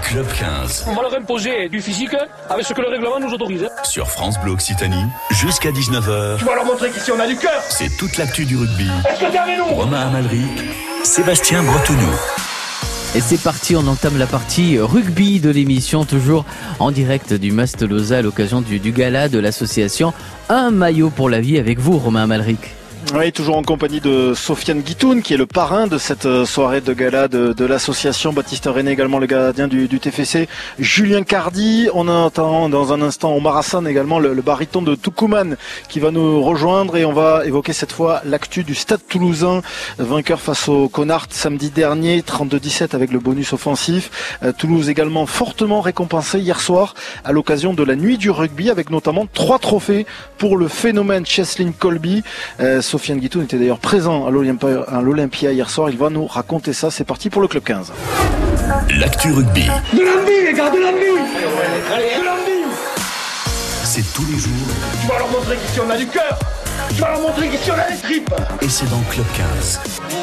Club 15. On va leur imposer du physique avec ce que le règlement nous autorise. Sur France Bleu Occitanie, jusqu'à 19h. Tu vas leur montrer qu'ici on a du cœur. C'est toute l'actu du rugby. Est-ce que t'es avec nous? Romain Amalric, Sébastien Bretonneau. Et c'est parti, on entame la partie rugby de l'émission, toujours en direct du Mas-Tolosa à l'occasion du gala de l'association Un maillot pour la vie avec vous, Romain Amalric. Oui, toujours en compagnie de Sofiane Guitoun, qui est le parrain de cette soirée de gala de l'association. Baptiste René, également le gardien du TFC. Julien Cardi. On entend dans un instant Omar Hassan, également le baryton de Tucumán, qui va nous rejoindre. Et on va évoquer cette fois l'actu du Stade Toulousain, vainqueur face au Connard samedi dernier, 32-17 avec le bonus offensif. Toulouse également fortement récompensé hier soir à l'occasion de la nuit du rugby, avec notamment 3 trophées pour le phénomène Cheslin Colby. Sofiane Guitoun était d'ailleurs présent à l'Olympia hier soir. Il va nous raconter ça. C'est parti pour le Club 15. L'actu rugby. De l'envie, les gars, de l'envie. Allez, de l'envie. C'est tous les jours. Tu vas leur montrer qu'ici on a du cœur. Tu vas leur montrer qu'ici on a des tripes. Et c'est dans Club 15.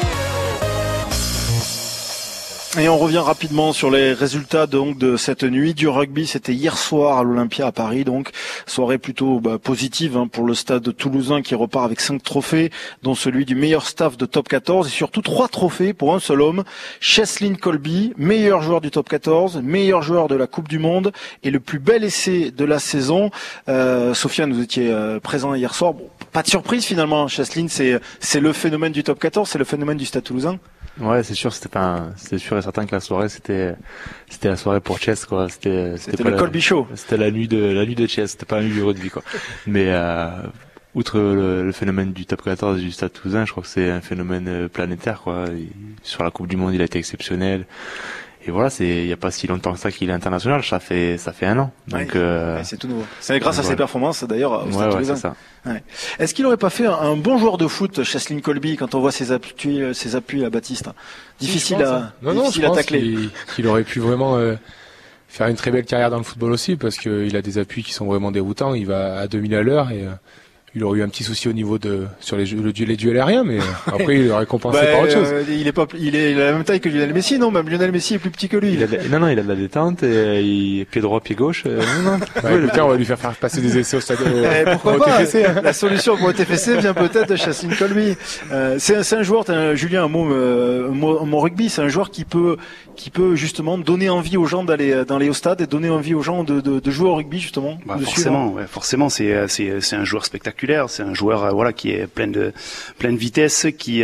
Et on revient rapidement sur les résultats donc de cette nuit du rugby. C'était hier soir à l'Olympia à Paris, donc soirée plutôt positive pour le stade toulousain qui repart avec 5 trophées, dont celui du meilleur staff de top 14 et surtout 3 trophées pour un seul homme. Cheslin Colby, meilleur joueur du top 14, meilleur joueur de la Coupe du Monde et le plus bel essai de la saison. Sofiane, vous étiez présent hier soir. Bon, pas de surprise finalement. Cheslin, c'est le phénomène du top 14, c'est le phénomène du stade toulousain. Ouais, c'est sûr, c'était sûr et certain que la soirée c'était la soirée pour Chess, quoi. C'était pas le Colby Show. C'était la nuit de Chess, c'était pas la nuit du rugby, quoi. Mais outre le phénomène du top 14 du Stade Toulousain, je crois que c'est un phénomène planétaire, quoi. Sur la Coupe du Monde, il a été exceptionnel. Et voilà, il y a pas si longtemps que ça qu'il est international, ça fait 1 an. Donc c'est tout nouveau. C'est grâce à ses performances d'ailleurs au Stade Toulousain. Ouais, c'est ça. Ouais. Est-ce qu'il aurait pas fait un bon joueur de foot, Cheslin Colby, quand on voit ses appuis à Baptiste? Difficile à tacler. Qu'il aurait pu vraiment faire une très belle carrière dans le football aussi, parce qu'il a des appuis qui sont vraiment déroutants. Il va à 2000 à l'heure et il aurait eu un petit souci au niveau sur les duels aériens, mais après il aurait compensé par autre chose. Il est la même taille que Lionel Messi, non? Même Lionel Messi est plus petit que lui. Il a de la détente et pied droit, pied gauche. Putain, on va lui faire passer des essais au stade. Pourquoi pas? TFC, hein. La solution pour le TFC vient peut-être de Cheslin Colby. C'est un joueur, Julien, un mot rugby, c'est un joueur qui peut justement donner envie aux gens d'aller au stade et donner envie aux gens de jouer au rugby justement. Forcément, c'est un joueur spectaculaire. C'est un joueur qui est plein de vitesse, qui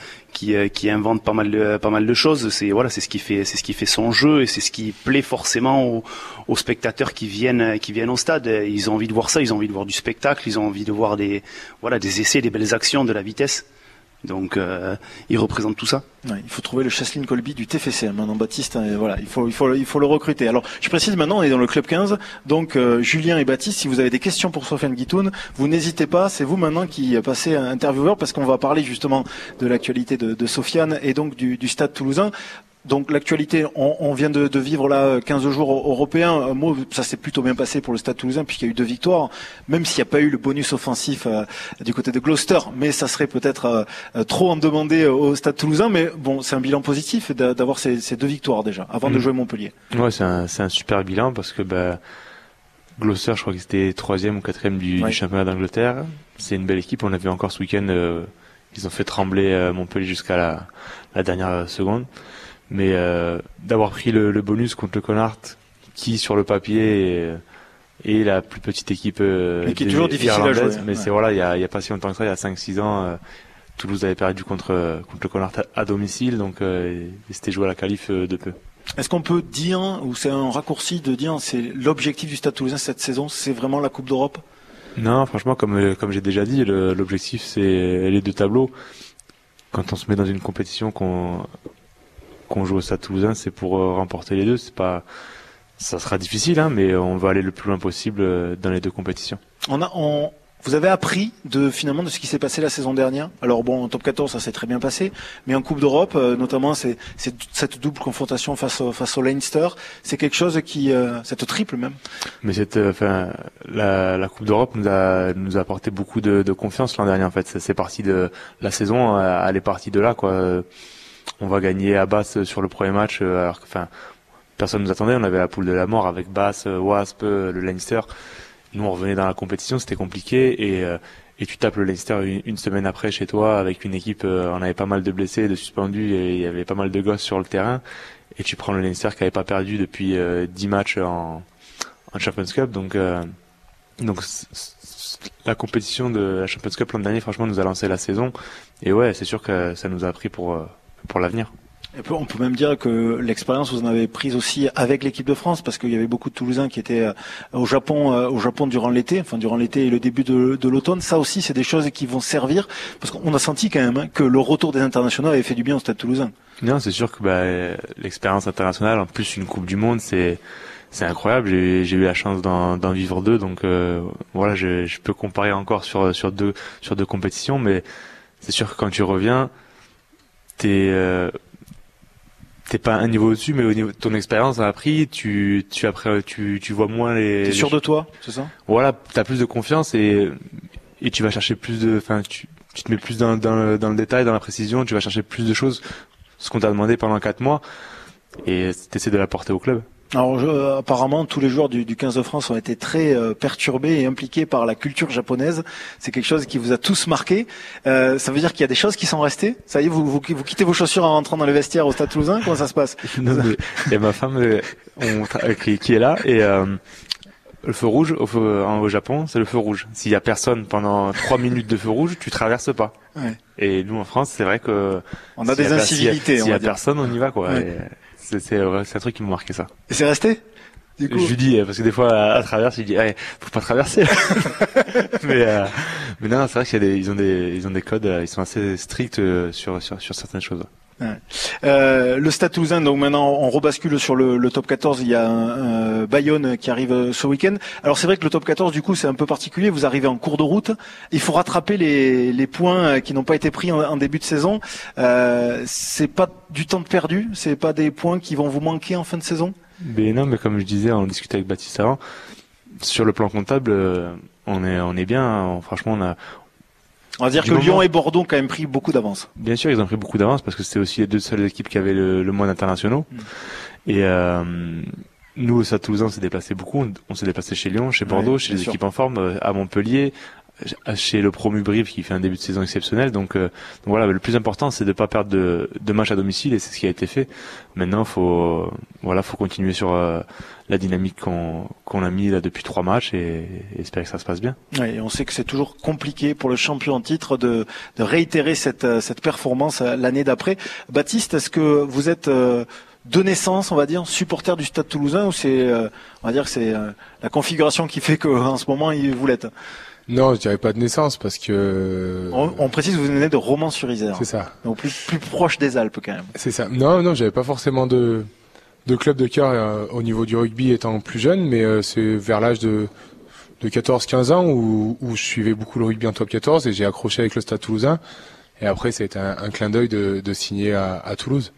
invente pas mal de choses. C'est ce qui fait son jeu et c'est ce qui plaît forcément aux spectateurs qui viennent au stade. Ils ont envie de voir ça, ils ont envie de voir du spectacle, ils ont envie de voir des essais, des belles actions, de la vitesse. Donc il représente tout ça. Ouais, il faut trouver le Cheslin Colby du TFC maintenant, Baptiste, et voilà, il faut le recruter. Alors je précise maintenant, on est dans le Club 15, donc Julien et Baptiste, si vous avez des questions pour Sofiane Guitoun, vous n'hésitez pas, c'est vous maintenant qui passez intervieweur, parce qu'on va parler justement de l'actualité de Sofiane et donc du Stade Toulousain. Donc l'actualité, on vient de vivre là 15 jours européens. Ça s'est plutôt bien passé pour le Stade Toulousain puisqu'il y a eu 2 victoires, même s'il n'y a pas eu le bonus offensif du côté de Gloucester. Mais ça serait peut-être trop en demander au Stade Toulousain. Mais bon, c'est un bilan positif d'avoir ces 2 victoires déjà avant de jouer Montpellier. Ouais, c'est un super bilan parce que Gloucester, je crois que c'était 3e ou 4e du championnat d'Angleterre. C'est une belle équipe. On a vu encore ce week-end, ils ont fait trembler Montpellier jusqu'à la dernière seconde. Mais d'avoir pris le bonus contre le Connard, qui sur le papier est la plus petite équipe qui est toujours difficile à jouer. Mais c'est il y a pas si longtemps que ça, il y a 5-6 ans, Toulouse avait perdu contre le Connard à domicile, donc c'était joué à la qualif de peu. Est-ce qu'on peut dire, ou c'est un raccourci de dire, c'est l'objectif du Stade Toulousain cette saison, c'est vraiment la Coupe d'Europe? Non, franchement, comme j'ai déjà dit, l'objectif c'est les 2 tableaux. Quand on se met dans une compétition qu'on joue au Stade Toulousain, c'est pour remporter les 2. Ça sera difficile, mais on va aller le plus loin possible dans les 2 compétitions. Vous avez appris finalement de ce qui s'est passé la saison dernière. Alors bon, en top 14, ça s'est très bien passé, mais en Coupe d'Europe, notamment, c'est cette double confrontation face au Leinster, c'est quelque chose cette triple même. Mais la Coupe d'Europe nous a apporté beaucoup de confiance l'an dernier. En fait, c'est parti de la saison, elle est partie de là, quoi. On va gagner à Bath sur le premier match, alors que, personne nous attendait. On avait la poule de la mort avec Bath, Wasp, le Leinster. Nous, on revenait dans la compétition, c'était compliqué et tu tapes le Leinster une semaine après chez toi avec une équipe, on avait pas mal de blessés, de suspendus et il y avait pas mal de gosses sur le terrain et tu prends le Leinster qui avait pas perdu depuis 10 matchs en Champions Cup. Donc la compétition de la Champions Cup l'an dernier, franchement, nous a lancé la saison et ouais, c'est sûr que ça nous a appris pour l'avenir. Et on peut même dire que l'expérience vous en avez prise aussi avec l'équipe de France parce qu'il y avait beaucoup de Toulousains qui étaient au Japon durant l'été et le début de l'automne. Ça aussi, c'est des choses qui vont servir parce qu'on a senti quand même que le retour des internationaux avait fait du bien au Stade Toulousain. Non, c'est sûr que l'expérience internationale, en plus une Coupe du Monde, c'est incroyable. J'ai eu la chance d'en vivre deux, donc voilà, je peux comparer encore sur deux compétitions, mais c'est sûr que quand tu reviens, t'es pas un niveau au-dessus, mais au niveau de ton expérience a appris, tu vois moins les. T'es sûr de toi, c'est ça? Voilà, t'as plus de confiance et tu vas chercher plus tu te mets plus dans le détail, dans la précision, tu vas chercher plus de choses, ce qu'on t'a demandé pendant 4 mois, et t'essaies de l'apporter au club. Alors apparemment tous les joueurs du 15 de France ont été très perturbés et impliqués par la culture japonaise. C'est quelque chose qui vous a tous marqué. Ça veut dire qu'il y a des choses qui sont restées. Ça y est, vous quittez vos chaussures en rentrant dans le vestiaire au Stade Toulousain. Comment ça se passe? Non, mais il y a ma femme qui est là et le feu rouge au Japon, c'est le feu rouge. S'il y a personne pendant 3 minutes de feu rouge, tu traverses pas. Ouais. Et nous en France, c'est vrai que on a des incivilités. S'il y a personne, on y va quoi. Ouais. C'est un truc qui m'a marqué ça. Et c'est resté? Du coup. Je lui dis parce que des fois à travers, il dit faut pas traverser. mais non, c'est vrai qu'ils ont des codes, ils sont assez stricts sur certaines choses. Ouais. Le Stade Toulousain, donc maintenant on rebascule sur le top 14, il y a un Bayonne qui arrive ce week-end. Alors c'est vrai que le top 14 du coup c'est un peu particulier, vous arrivez en cours de route, il faut rattraper les points qui n'ont pas été pris en début de saison. C'est pas du temps de perdu, c'est pas des points qui vont vous manquer en fin de saison? Mais non, mais comme je disais, on discutait avec Baptiste avant, sur le plan comptable, on est bien, franchement on va dire que Lyon et Bordeaux ont quand même pris beaucoup d'avance. Bien sûr, ils ont pris beaucoup d'avance parce que c'était aussi les deux seules équipes qui avaient le moins d'internationaux. Et nous, au Stade Toulousain, on s'est déplacé beaucoup. On s'est déplacé chez Lyon, chez Bordeaux, chez les équipes en forme, à Montpellier, chez le promu Brive qui fait un début de saison exceptionnel. Donc voilà, le plus important, c'est de pas perdre de match à domicile et c'est ce qui a été fait. Maintenant, faut continuer sur la dynamique qu'on a mis là depuis 3 matchs et espérer que ça se passe bien. Ouais, et on sait que c'est toujours compliqué pour le champion en titre de réitérer cette performance l'année d'après. Baptiste, est-ce que vous êtes de naissance, on va dire, supporter du Stade Toulousain ou c'est, on va dire que c'est la configuration qui fait qu'en ce moment vous l'êtes? Non, je dirais pas de naissance parce que. On précise que vous venez de Romans-sur-Isère. C'est ça. Donc plus proche des Alpes quand même. C'est ça. Non, j'avais pas forcément de club de cœur au niveau du rugby étant plus jeune, mais c'est vers l'âge de 14-15 ans où je suivais beaucoup le rugby en top 14 et j'ai accroché avec le Stade Toulousain. Et après, ça a été un clin d'œil de signer à Toulouse.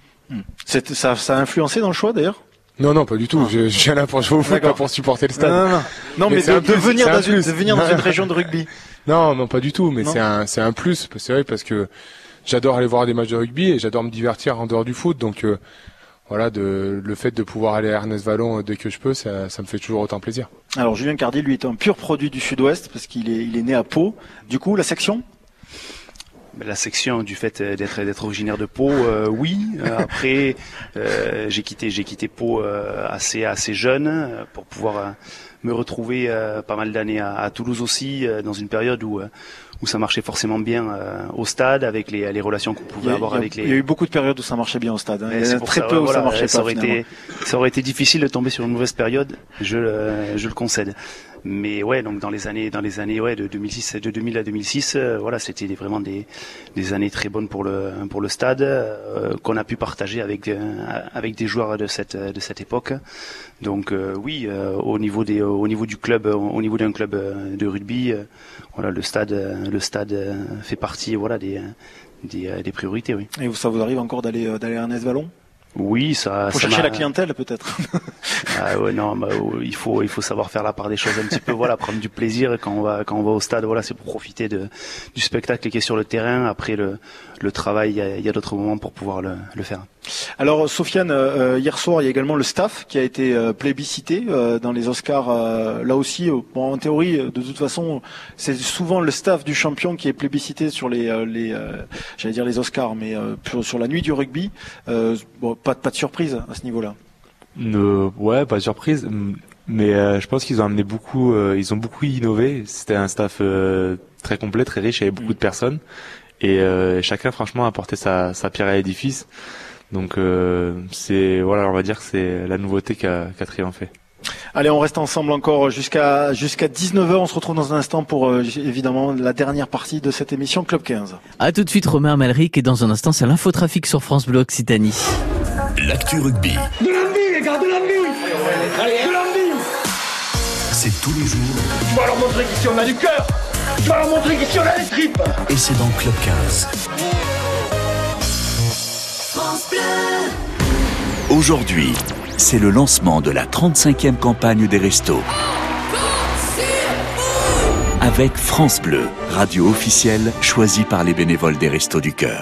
Ça a influencé dans le choix d'ailleurs? Non, pas du tout. Je viens là pour jouer au foot, pas pour supporter le stade. Non, mais de venir dans une région de rugby. Non, pas du tout. Mais c'est un plus. C'est vrai parce que j'adore aller voir des matchs de rugby et j'adore me divertir en dehors du foot. Donc voilà, le fait de pouvoir aller à Ernest Vallon dès que je peux, ça me fait toujours autant plaisir. Alors Julien Cardi, lui, est un pur produit du Sud-Ouest parce qu'il est né à Pau. Du coup, la section? La section du fait d'être originaire de Pau, oui. Après, j'ai quitté Pau assez jeune pour pouvoir me retrouver pas mal d'années à Toulouse aussi, dans une période où ça marchait forcément bien au stade avec les relations qu'on pouvait avoir avec les. Il y a eu beaucoup de périodes où ça marchait bien au stade. Hein. Il y a très peu où ça marchait pas. Ça aurait été difficile de tomber sur une mauvaise période. Je le concède. Mais ouais, donc dans les années de 2006 de 2000 à 2006, voilà, c'était vraiment des années très bonnes pour le stade qu'on a pu partager avec des joueurs de cette époque. Donc oui, au niveau du club, au niveau d'un club de rugby, voilà, le stade fait partie des priorités, oui. Et ça vous arrive encore d'aller à Ernest Vallon? Oui, ça. Faut chercher la clientèle peut-être. Il faut savoir faire la part des choses un petit peu. Voilà, prendre du plaisir quand on va au stade. Voilà, c'est pour profiter du spectacle qui est sur le terrain. Après le travail, il y a d'autres moments pour pouvoir le faire. Alors Sofiane, hier soir il y a également le staff qui a été plébiscité dans les Oscars. Là aussi, bon, en théorie, de toute façon, c'est souvent le staff du champion qui est plébiscité sur j'allais dire les Oscars, mais sur la nuit du rugby. Bon, pas de surprise à ce niveau-là. Ouais, pas de surprise, mais je pense qu'ils ont amené beaucoup, ils ont beaucoup innové. C'était un staff très complet, très riche, il y avait beaucoup de personnes et chacun franchement a apporté sa pierre à l'édifice. Donc c'est voilà, on va dire que c'est la nouveauté qui a triomphé. Allez, on reste ensemble encore jusqu'à 19h. On se retrouve dans un instant pour évidemment la dernière partie de cette émission Club 15. À tout de suite, Romain Amalric, et dans un instant, c'est l'infotrafic sur France Bleu Occitanie. L'actu rugby, De l'envie, les gars, de l'envie. De l'envie. c'est tous les jours Je vais leur montrer qu'ici on a du cœur. Je vais leur montrer qu'ici on a des tripes. et c'est dans Club 15. Aujourd'hui, c'est le lancement de la 35e campagne des Restos. Avec France Bleu, radio officielle choisie par les bénévoles des Restos du Cœur.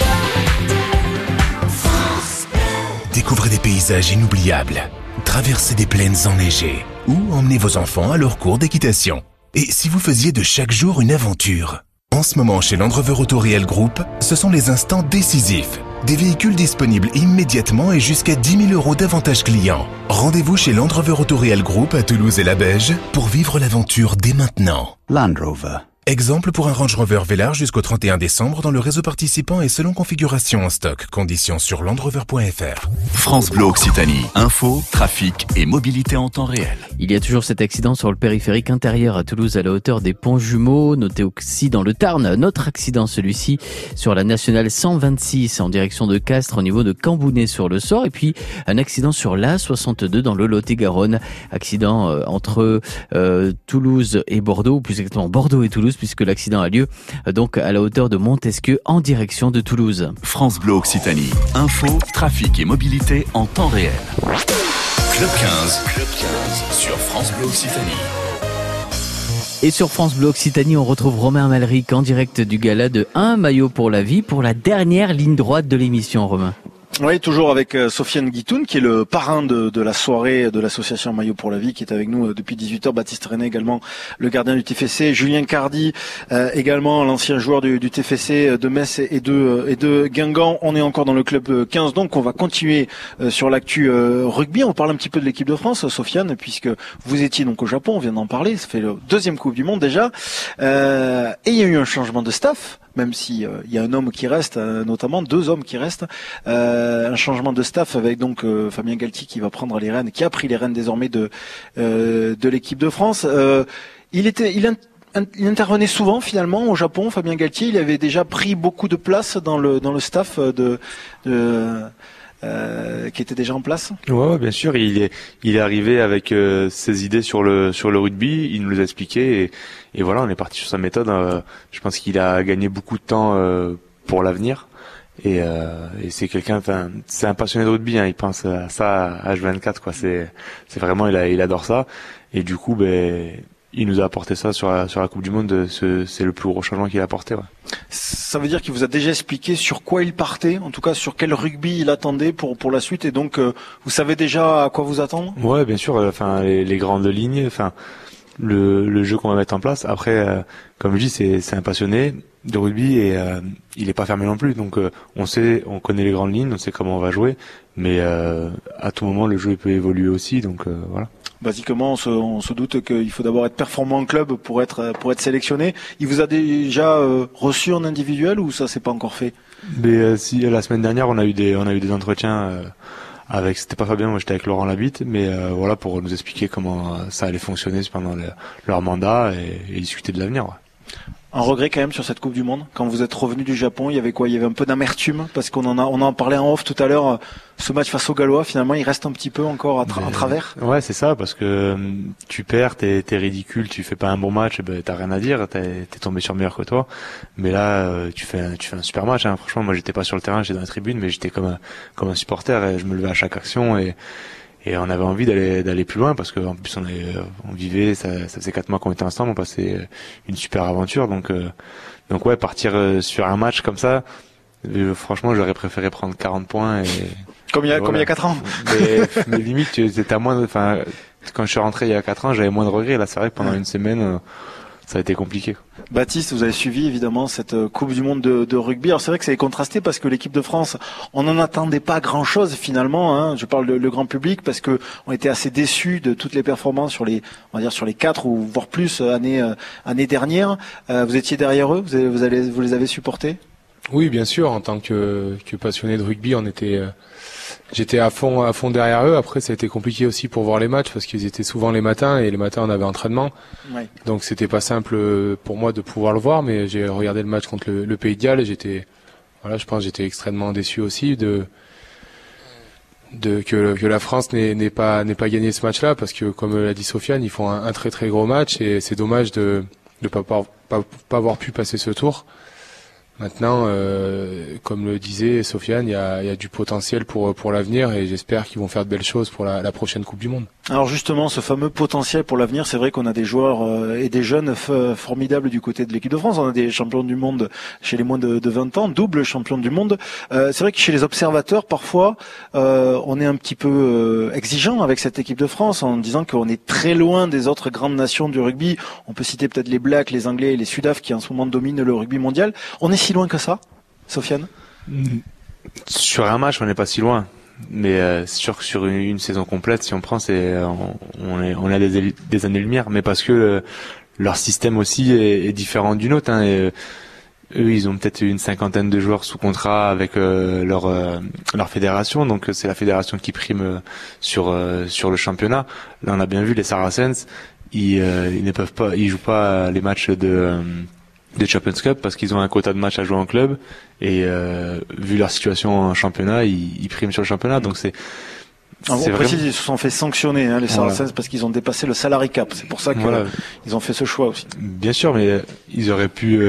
Découvrez des paysages inoubliables, traversez des plaines enneigées ou emmenez vos enfants à leur cours d'équitation. Et si vous faisiez de chaque jour une aventure? En ce moment, chez Land Rover Auto Réel Group, ce sont les instants décisifs. Des véhicules disponibles immédiatement et jusqu'à 10 000 € d'avantages clients. Rendez-vous chez Land Rover Auto Réel Group à Toulouse et la Beige pour vivre l'aventure dès maintenant. Land Rover. Exemple pour un Range Rover Velar jusqu'au 31 décembre dans le réseau participant et selon configuration en stock. Conditions sur landrover.fr. France Bleu Occitanie. Info, trafic et mobilité en temps réel. Il y a toujours cet accident sur le périphérique intérieur à Toulouse à la hauteur des ponts jumeaux. Notez aussi dans le Tarn, notre accident, celui-ci sur la nationale 126 en direction de Castres au niveau de Cambounet-sur-le-Sort. Et puis un accident sur l'A62 dans le Lot-et-Garonne. Accident entre Toulouse et Bordeaux, ou plus exactement Bordeaux et Toulouse, puisque l'accident a lieu donc à la hauteur de Montesquieu en direction de Toulouse. France Bleu Occitanie. Info, trafic et mobilité en temps réel. Club 15. Club 15 sur France Bleu Occitanie. Et sur France Bleu Occitanie, on retrouve Romain Amalric en direct du gala de Un maillot pour la vie pour la dernière ligne droite de l'émission, Romain. Oui, toujours avec Sofiane Guitoun, qui est le parrain de la soirée de l'association Maillot pour la vie, qui est avec nous depuis 18h. Baptiste René également, le gardien du TFC. Julien Cardi, également l'ancien joueur du TFC de Metz et de Guingamp. On est encore dans le club 15, donc on va continuer sur l'actu rugby. On parle un petit peu de l'équipe de France, Sofiane, puisque vous étiez donc au Japon, on vient d'en parler. Ça fait le deuxième Coupe du Monde déjà. Et il y a eu un changement de staff. Même si il y a un homme qui reste, notamment 2 hommes qui restent, un changement de staff avec donc Fabien Galtier qui va prendre les rênes, qui a pris les rênes désormais de l'équipe de France. Il intervenait souvent finalement au Japon, Fabien Galtier. Il avait déjà pris beaucoup de place dans le staff qui était déjà en place. Ouais, bien sûr, il est arrivé avec ses idées sur le rugby, il nous les a expliquées et voilà, on est parti sur sa méthode. Je pense qu'il a gagné beaucoup de temps pour l'avenir et c'est c'est un passionné de rugby, hein, il pense à ça à H24 quoi, c'est vraiment il adore ça et du coup il nous a apporté ça sur la Coupe du Monde, c'est le plus gros changement qu'il a apporté. Ouais. Ça veut dire qu'il vous a déjà expliqué sur quoi il partait, en tout cas sur quel rugby il attendait pour la suite, et donc vous savez déjà à quoi vous attendre? Ouais, bien sûr. Enfin, les grandes lignes, enfin le jeu qu'on va mettre en place. Après, comme je dis, c'est un passionné de rugby et il est pas fermé non plus. Donc on connaît les grandes lignes, on sait comment on va jouer, mais à tout moment le jeu peut évoluer aussi. Donc voilà. Basiquement, on se doute qu'il faut d'abord être performant en club pour être sélectionné. Il vous a déjà reçu en individuel ou ça c'est pas encore fait? Mais si la semaine dernière on a eu des entretiens c'était pas Fabien, moi j'étais avec Laurent Labitte, mais voilà pour nous expliquer comment ça allait fonctionner pendant leur mandat et discuter de l'avenir. Ouais. Un regret quand même sur cette Coupe du Monde. Quand vous êtes revenu du Japon, il y avait quoi? Il y avait un peu d'amertume parce on en parlait en off tout à l'heure. Ce match face aux Gallois, finalement, il reste un petit peu encore à travers. Ouais, c'est ça, parce que tu perds, t'es ridicule, tu fais pas un bon match, t'as rien à dire, t'es tombé sur meilleur que toi. Mais là, tu fais un super match. Hein. Franchement, moi, j'étais pas sur le terrain, j'étais dans la tribune, mais j'étais comme un supporter et je me levais à chaque action et on avait envie d'aller plus loin parce que en plus on vivait, ça faisait 4 mois qu'on était ensemble, on passait une super aventure, donc ouais, partir sur un match comme ça, Franchement, j'aurais préféré prendre 40 points et Comme il y a 4 ans. mais limite, c'était à moins enfin, quand je suis rentré il y a 4 ans, j'avais moins de regrets. Là, c'est vrai que pendant une semaine, ça a été compliqué. Baptiste, vous avez suivi évidemment cette Coupe du Monde de rugby. Alors c'est vrai que c'est contrasté parce que l'équipe de France, on n'en attendait pas grand-chose finalement. Hein. Je parle le grand public parce que on était assez déçus de toutes les performances sur les 4 ou voire plus années dernières. Vous étiez derrière eux, vous les avez supportés? Oui, bien sûr. En tant que passionné de rugby, j'étais à fond derrière eux. Après, ça a été compliqué aussi pour voir les matchs parce qu'ils étaient souvent les matins et les matins on avait entraînement. Ouais. Donc c'était pas simple pour moi de pouvoir le voir, mais j'ai regardé le match contre le Pays de Galles et je pense que j'étais extrêmement déçu aussi que la France n'ait pas gagné ce match-là parce que comme l'a dit Sofiane, ils font un très très gros match et c'est dommage de pas avoir pu passer ce tour. Maintenant, comme le disait Sofiane, il y a du potentiel pour l'avenir et j'espère qu'ils vont faire de belles choses pour la prochaine Coupe du Monde. Alors justement, ce fameux potentiel pour l'avenir, c'est vrai qu'on a des joueurs et des jeunes formidables du côté de l'équipe de France. On a des champions du monde chez les moins de 20 ans, double champion du monde. C'est vrai que chez les observateurs, parfois, on est un petit peu exigeant avec cette équipe de France en disant qu'on est très loin des autres grandes nations du rugby. On peut citer peut-être les Blacks, les Anglais et les Sudaf qui en ce moment dominent le rugby mondial. On est si loin que ça, Sofiane? Sur un match, on n'est pas si loin. Mais c'est sûr que sur une saison complète, si on prend, on a des années-lumière. Mais parce que leur système aussi est différent du nôtre. Hein, et, eux, ils ont peut-être une 50aine de joueurs sous contrat avec leur fédération. Donc c'est la fédération qui prime sur le championnat. Là, on a bien vu les Saracens. Ils jouent pas les matchs des Champions Cup parce qu'ils ont un quota de matchs à jouer en club et vu leur situation en championnat, ils priment sur le championnat. Donc on précise, ils se sont fait sanctionner les Saracens parce qu'ils ont dépassé le salary cap. C'est pour ça qu'ils ont fait ce choix aussi. Bien sûr, mais ils auraient pu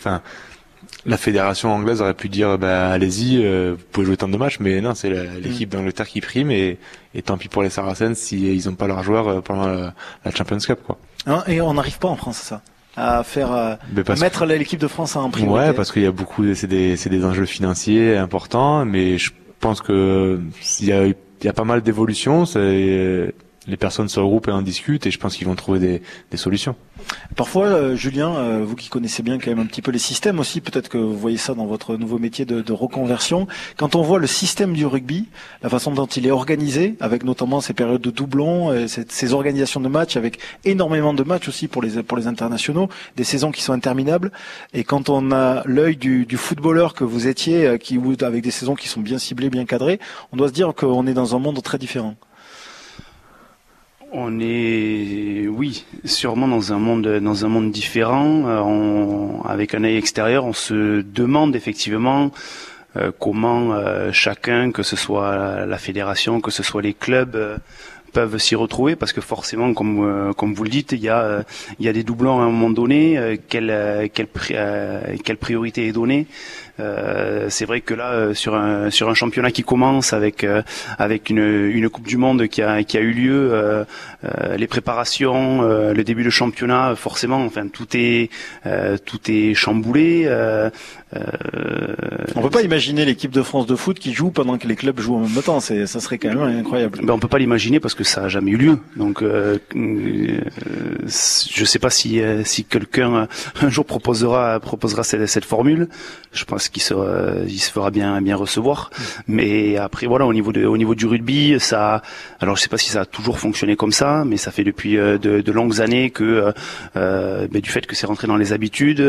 la fédération anglaise aurait pu dire allez-y, vous pouvez jouer tant de matchs, mais non, c'est l'équipe d'Angleterre qui prime et tant pis pour les Saracens si ils n'ont pas leurs joueurs pendant la Champions Cup quoi. Et on n'arrive pas en France à ça. À mettre l'équipe de France en priorité. Ouais, parce qu'il y a beaucoup, c'est des enjeux financiers importants, mais je pense que il y a pas mal d'évolutions. Les personnes se regroupent et en discutent, et je pense qu'ils vont trouver des solutions. Parfois, Julien, vous qui connaissez bien quand même un petit peu les systèmes aussi, peut-être que vous voyez ça dans votre nouveau métier de reconversion. Quand on voit le système du rugby, la façon dont il est organisé, avec notamment ces périodes de doublons, ces organisations de matchs, avec énormément de matchs aussi pour les internationaux, des saisons qui sont interminables. Et quand on a l'œil du footballeur que vous étiez, avec des saisons qui sont bien ciblées, bien cadrées, on doit se dire qu'on est dans un monde très différent. On est, oui, sûrement dans un monde différent. Avec un œil extérieur, on se demande effectivement comment chacun, que ce soit la fédération, que ce soit les clubs, peuvent s'y retrouver, parce que forcément, comme vous le dites, il y a des doublons à un moment donné. Quelle priorité est donnée? C'est vrai que là, sur un championnat qui commence avec une Coupe du Monde qui a eu lieu, les préparations, le début de championnat, forcément, enfin tout est chamboulé. On peut pas imaginer l'équipe de France de foot qui joue pendant que les clubs jouent en même temps. Ça serait quand même incroyable. On peut pas l'imaginer parce que ça a jamais eu lieu. Donc, je sais pas si quelqu'un un jour proposera cette formule. Je pense qu'il se fera bien recevoir. Mais après, voilà, au niveau du rugby, alors je sais pas si ça a toujours fonctionné comme ça, mais ça fait depuis de longues années que, du fait que c'est rentré dans les habitudes,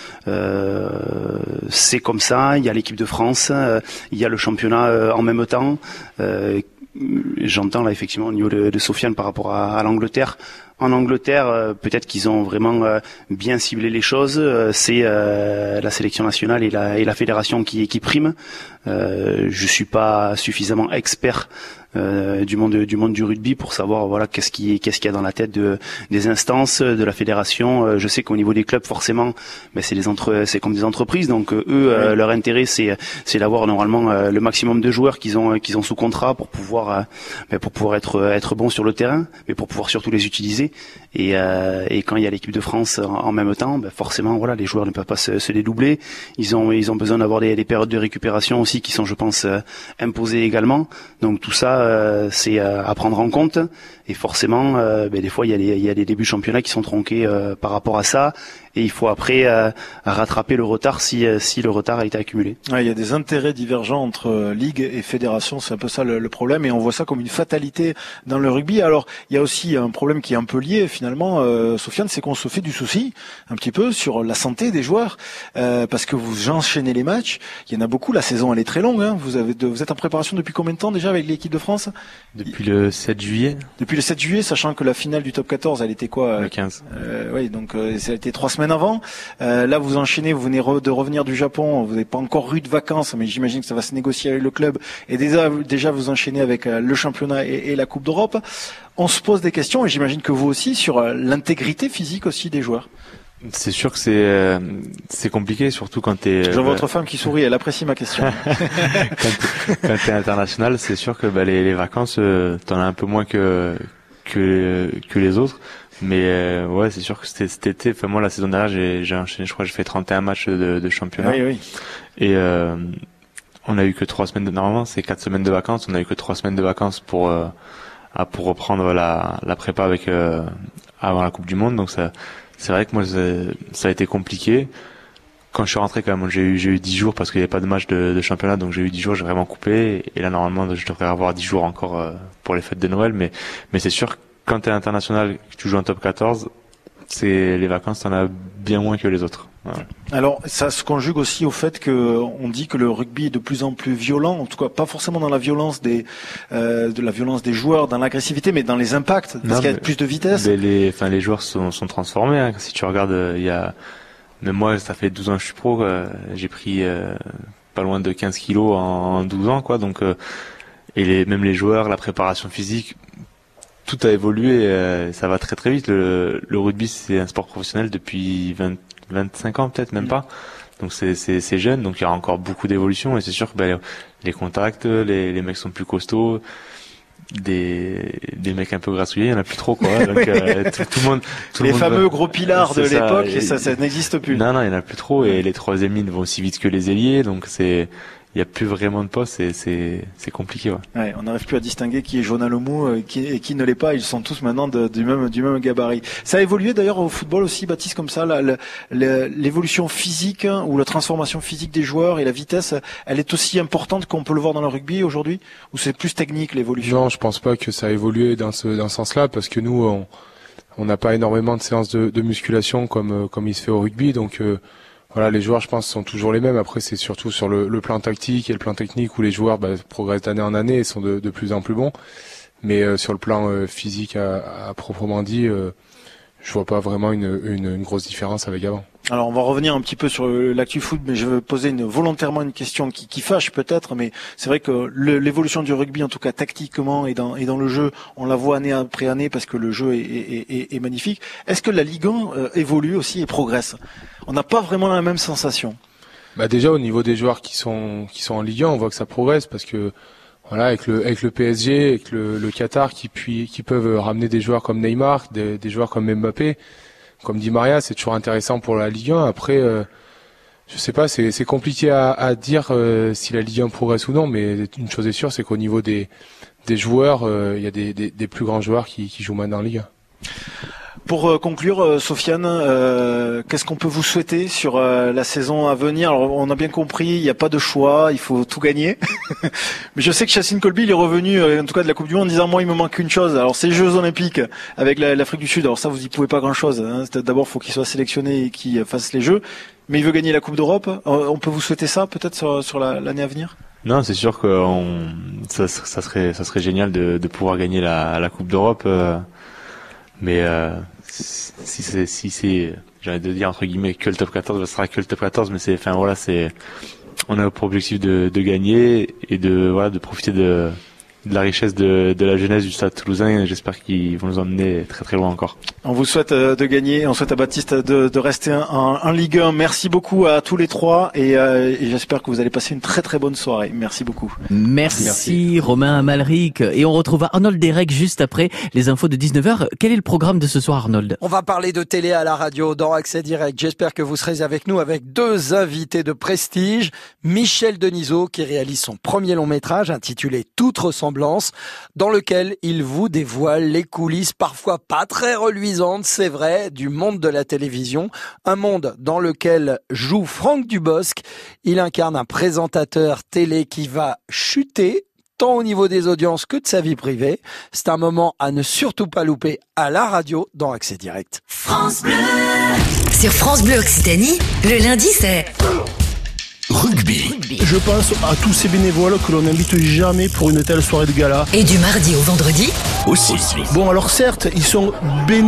c'est comme ça. Il y a l'équipe de France, il y a le championnat en même temps. J'entends là effectivement au niveau de Sofiane par rapport à l'Angleterre. En Angleterre, peut-être qu'ils ont vraiment bien ciblé les choses. C'est la sélection nationale et la fédération qui priment. Je suis pas suffisamment expert du monde du rugby pour savoir voilà qu'est-ce qu'il y a dans la tête des instances de la fédération. Je sais qu'au niveau des clubs forcément, mais c'est comme des entreprises, donc eux leur intérêt c'est d'avoir normalement le maximum de joueurs qu'ils ont sous contrat pour pouvoir être bons sur le terrain, mais pour pouvoir surtout les utiliser. Et quand il y a l'équipe de France en même temps, forcément voilà les joueurs ne peuvent pas se dédoubler. Ils ont besoin d'avoir des périodes de récupération aussi qui sont, je pense, imposées également. Donc tout ça c'est à prendre en compte. Et forcément, des fois il y a des débuts de championnat qui sont tronqués par rapport à ça. Et il faut après rattraper le retard si le retard a été accumulé. Ouais, il y a des intérêts divergents entre ligue et fédération, c'est un peu ça le problème, et on voit ça comme une fatalité dans le rugby. Alors il y a aussi un problème qui est un peu lié finalement, Sofiane, c'est qu'on se fait du souci un petit peu sur la santé des joueurs, parce que vous enchaînez les matchs, il y en a beaucoup, la saison elle est très longue, hein. Vous êtes en préparation depuis combien de temps déjà avec l'équipe de France? Depuis le 7 juillet. Depuis le 7 juillet, sachant que la finale du top 14 elle était quoi? Le 15. Oui, donc ça a été 3 semaines avant. Là, vous enchaînez, vous venez de revenir du Japon, vous n'avez pas encore eu de vacances, mais j'imagine que ça va se négocier avec le club. Et déjà vous enchaînez avec le championnat et la Coupe d'Europe. On se pose des questions, et j'imagine que vous aussi, sur l'intégrité physique aussi des joueurs. C'est sûr que c'est compliqué, surtout quand t'es. Je vois votre femme qui sourit, elle apprécie ma question. quand t'es international, c'est sûr que les vacances, t'en as un peu moins que les autres. Mais ouais, c'est sûr que cet été, enfin moi la saison dernière j'ai enchaîné, je crois que j'ai fait 31 matchs de championnat. Oui. Et on a eu que 3 semaines normalement, c'est 4 semaines de vacances, on a eu que 3 semaines de vacances pour reprendre la prépa avec avant la Coupe du Monde. Donc ça c'est vrai que moi ça a été compliqué. Quand je suis rentré quand même, j'ai eu 10 jours parce qu'il n'y avait pas de match de championnat, donc j'ai eu 10 jours, j'ai vraiment coupé, et là normalement je devrais avoir 10 jours encore pour les fêtes de Noël, mais c'est sûr que quand t'es international, que tu joues en top 14, les vacances, t'en as bien moins que les autres. Voilà. Alors, ça se conjugue aussi au fait que on dit que le rugby est de plus en plus violent, en tout cas pas forcément dans la violence des joueurs, dans l'agressivité, mais dans les impacts, parce qu'il y a plus de vitesse. Les joueurs sont transformés. Hein. Si tu regardes, même moi, ça fait 12 ans que je suis pro, j'ai pris pas loin de 15 kilos en 12 ans, quoi. Donc, même les joueurs, la préparation physique. Tout a évolué, ça va très très vite. Le rugby, c'est un sport professionnel depuis 25 ans, peut-être même pas. Donc c'est jeune, donc il y a encore beaucoup d'évolution, et c'est sûr que les contacts, les mecs sont plus costauds, des mecs un peu grassouillés, il y en a plus trop, quoi. Donc tout le monde, les fameux gros pillards de l'époque, ça n'existe plus. Non, il y en a plus trop, et les troisième lignes vont aussi vite que les ailiers, donc il y a plus vraiment de postes, et c'est compliqué, ouais. Ouais, on n'arrive plus à distinguer qui est Jonah Lomou et qui ne l'est pas. Ils sont tous maintenant du même gabarit. Ça a évolué d'ailleurs au football aussi, Baptiste, comme ça, l'évolution physique, ou la transformation physique des joueurs et la vitesse, elle est aussi importante qu'on peut le voir dans le rugby aujourd'hui, ou c'est plus technique l'évolution? Non, je pense pas que ça a évolué dans ce sens-là, parce que nous, on n'a pas énormément de séances de musculation comme il se fait au rugby, donc. Voilà, les joueurs, je pense, sont toujours les mêmes. Après, c'est surtout sur le plan tactique et le plan technique où les joueurs progressent d'année en année et sont de plus en plus bons. Mais sur le plan physique à proprement dit, je vois pas vraiment une grosse différence avec avant. Alors on va revenir un petit peu sur l'actu foot, mais je veux poser volontairement une question qui fâche peut-être, mais c'est vrai que l'évolution du rugby, en tout cas tactiquement et dans le jeu, on la voit année après année parce que le jeu est magnifique. Est-ce que la Ligue 1 évolue aussi et progresse? On n'a pas vraiment la même sensation. Déjà au niveau des joueurs qui sont en Ligue 1, on voit que ça progresse parce que voilà, avec le PSG, avec le Qatar qui peuvent ramener des joueurs comme Neymar, des joueurs comme Mbappé, comme Di Maria, c'est toujours intéressant pour la Ligue 1. Après, je sais pas, c'est compliqué à dire si la Ligue 1 progresse ou non, mais une chose est sûre, c'est qu'au niveau des joueurs, il y a des plus grands joueurs qui jouent maintenant en Ligue 1. Pour conclure, Sofiane, qu'est-ce qu'on peut vous souhaiter sur la saison à venir? Alors, on a bien compris, il n'y a pas de choix, il faut tout gagner. Mais je sais que Chassin Colby, il est revenu, en tout cas de la Coupe du Monde, en disant, moi, il me manque une chose. Alors, c'est les Jeux Olympiques avec l'Afrique du Sud. Alors ça, vous y pouvez pas grand-chose. Hein. D'abord, il faut qu'il soit sélectionné et qu'il fasse les Jeux. Mais il veut gagner la Coupe d'Europe. On peut vous souhaiter ça, peut-être, sur l'année à venir? Non, c'est sûr que ça serait génial de pouvoir gagner la Coupe d'Europe. Mais si c'est j'ai envie de dire entre guillemets que le top 14, ça sera que le top 14, mais on a pour objectif de gagner et de profiter de de la richesse de la jeunesse du Stade Toulousain. Et j'espère qu'ils vont nous emmener très très loin encore. On vous souhaite de gagner, on souhaite à Baptiste de rester en Ligue 1. Merci beaucoup à tous les trois et j'espère que vous allez passer une très très bonne soirée. Merci beaucoup. Merci. Romain Amalric. Et on retrouve Arnold Derek juste après les infos de 19h. Quel est le programme de ce soir, Arnold? On va parler de télé à la radio dans Accès Direct. J'espère que vous serez avec nous avec 2 invités de prestige. Michel Denisot qui réalise son premier long métrage intitulé Toute ressemblance, dans lequel il vous dévoile les coulisses parfois pas très reluisantes, c'est vrai, du monde de la télévision. Un monde dans lequel joue Franck Dubosc. Il incarne un présentateur télé qui va chuter tant au niveau des audiences que de sa vie privée. C'est un moment à ne surtout pas louper à la radio dans Accès Direct. France Bleu. Sur France Bleu Occitanie, le lundi c'est Rugby. Je pense à tous ces bénévoles que l'on n'invite jamais pour une telle soirée de gala. et du mardi au vendredi. Aussi. Bon, alors certes, ils sont bénévoles.